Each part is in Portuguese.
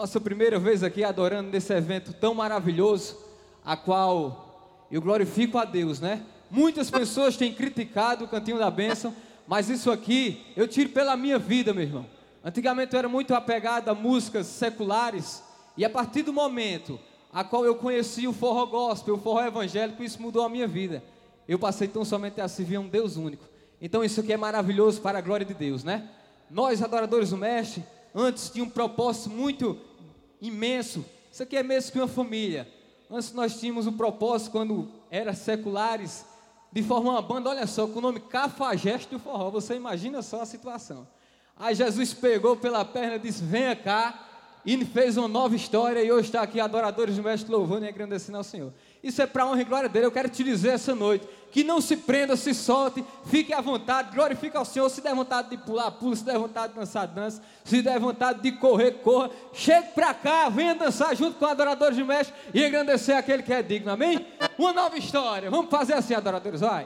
Nossa primeira vez aqui adorando nesse evento tão maravilhoso, a qual eu glorifico a Deus, né? Muitas pessoas têm criticado o Cantinho da Bênção, mas isso aqui eu tiro pela minha vida, meu irmão. Antigamente eu era muito apegado a músicas seculares, e a partir do momento a qual eu conheci o forró gospel, o forró evangélico, isso mudou a minha vida. Eu passei tão somente a servir a um Deus único. Então isso aqui é maravilhoso para a glória de Deus, né? Nós, adoradores do Mestre, antes tinha um propósito muito imenso. Isso aqui é mesmo que uma família. Antes nós tínhamos um propósito, quando era seculares, de formar uma banda, olha só, com o nome Cafajeste do Forró. Você imagina só a situação. Aí Jesus pegou pela perna e disse: venha cá, e fez uma nova história, e hoje está aqui adoradores do Mestre louvando e agradecendo ao Senhor. Isso é para a honra e glória dele. Eu quero te dizer essa noite, que não se prenda, se solte, fique à vontade, glorifique ao Senhor. Se der vontade de pular, pula, se der vontade de dançar, dança, se der vontade de correr, corra, chegue para cá, venha dançar junto com adoradores do Mestre e agradecer aquele que é digno, amém? Uma nova história, vamos fazer assim, adoradores, vai!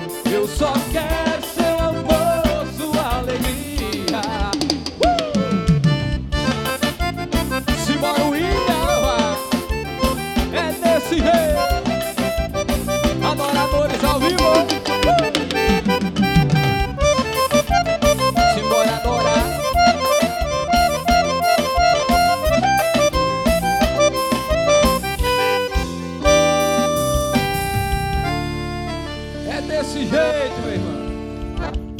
Só quero seu amor, sua alegria. É desse jeito, meu irmão.